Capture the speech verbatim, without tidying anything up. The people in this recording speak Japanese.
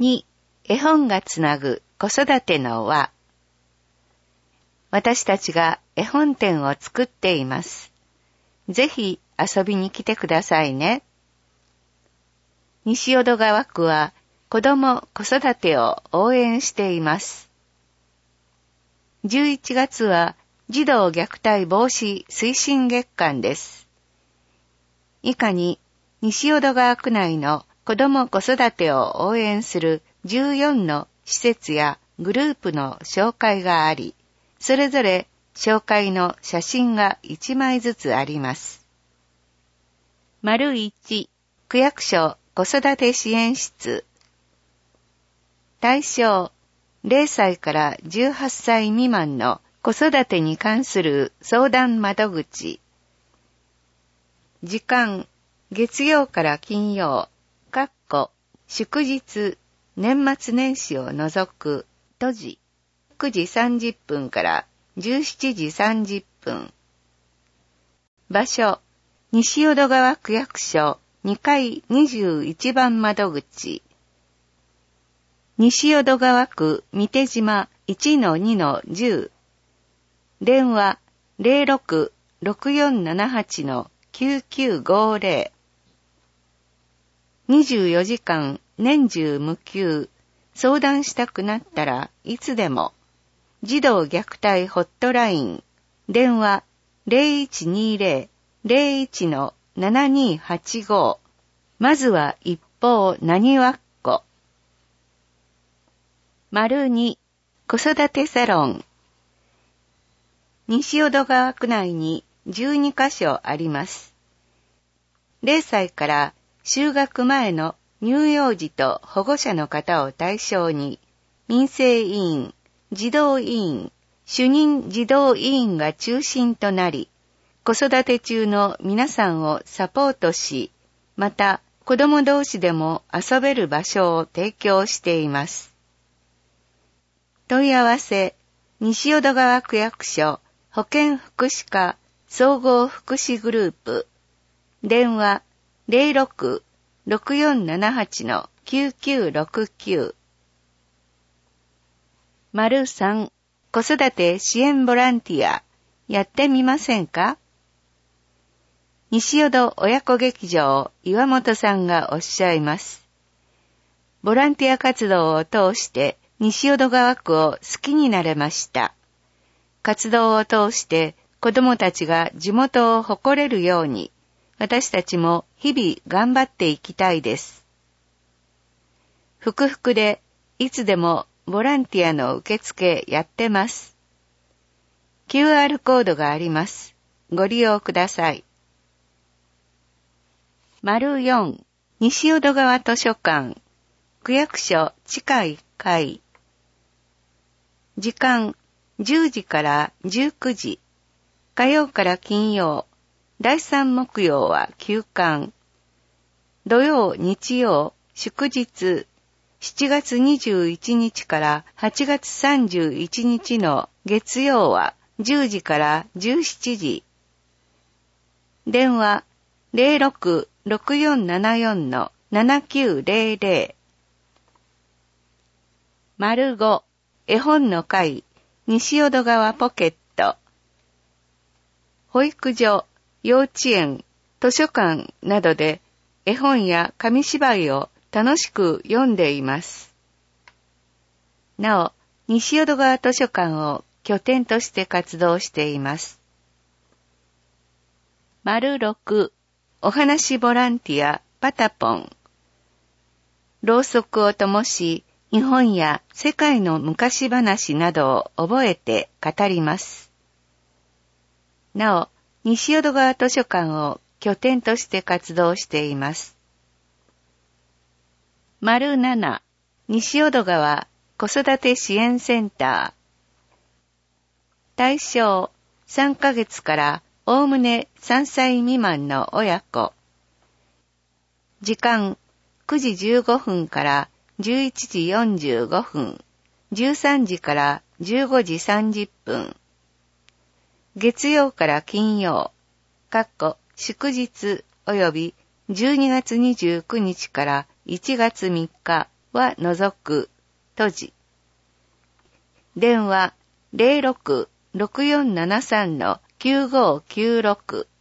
に、絵本がつなぐ子育ての輪。私たちが絵本店を作っています。ぜひ遊びに来てくださいね。西淀川区は子ども子育てを応援しています。じゅういちがつは児童虐待防止推進月間です。以下に西淀川区内の子ども子育てを応援するじゅうよんの施設やグループの紹介があり、それぞれ紹介の写真がいちまいずつあります。丸いち、区役所子育て支援室。対象、れいさいからじゅうはっさい未満の子育てに関する相談窓口。時間、月曜から金曜、かっこ祝日、年末年始を除く、閉じ、くじさんじゅっぷんからじゅうしちじさんじゅっぷん。場所、西淀川区役所にかいにじゅういちばん窓口。西淀川区三手島 いちのにのじゅう。電話 ゼロろく ろくよんななはち きゅうきゅうごゼロ。にじゅうよじかん年中無休。相談したくなったらいつでも。児童虐待ホットライン。電話 ゼロいちにゼロ ゼロいち ななにはちご。まずは一方なにわっこ。丸に、子育てサロン。西淀川区内にじゅうにかしょあります。れいさいから就学前の乳幼児と保護者の方を対象に、民生委員、児童委員、主任児童委員が中心となり、子育て中の皆さんをサポートし、また子供同士でも遊べる場所を提供しています。問い合わせ、西淀川区役所保健福祉課総合福祉グループ。電話 ゼロろく ろくよんななはち きゅうきゅうろくきゅう。丸さん、子育て支援ボランティア、やってみませんか？西淀親子劇場岩本さんがおっしゃいます。ボランティア活動を通して西淀川区を好きになれました。活動を通して子どもたちが地元を誇れるように、私たちも日々頑張っていきたいです。ふくふくでいつでもボランティアの受付やってます。キューアール コードがあります。ご利用ください。丸よん、西淀川図書館、区役所地下いっかい。時間、じゅうじからじゅうくじ。火曜から金曜、だいさん木曜は休館。土曜、日曜、祝日、しちがつにじゅういちにちからはちがつさんじゅういちにちの月曜はじゅうじからじゅうしちじ。電話 ゼロろく ろくよんななよん ななきゅうゼロゼロ。丸ご、絵本の会、西淀川ポケット。保育所、幼稚園、図書館などで絵本や紙芝居を楽しく読んでいます。なお、西淀川図書館を拠点として活動しています。丸ろく、お話ボランティアパタポン。ろうそくを灯し、日本や世界の昔話などを覚えて語ります。なお、西淀川図書館を拠点として活動しています。丸なな、西淀川子育て支援センター。対象、さんかげつからおおむねさんさい未満の親子。時間、くじじゅうごふんからじゅういちじよんじゅうごふん、じゅうさんじからじゅうごじさんじゅっぷん。月曜から金曜、かっこ祝日およびじゅうにがつにじゅうくにちからいちがつみっか、 は除く、閉じ。電話 ゼロろく ろくよんななさん きゅうごきゅうろく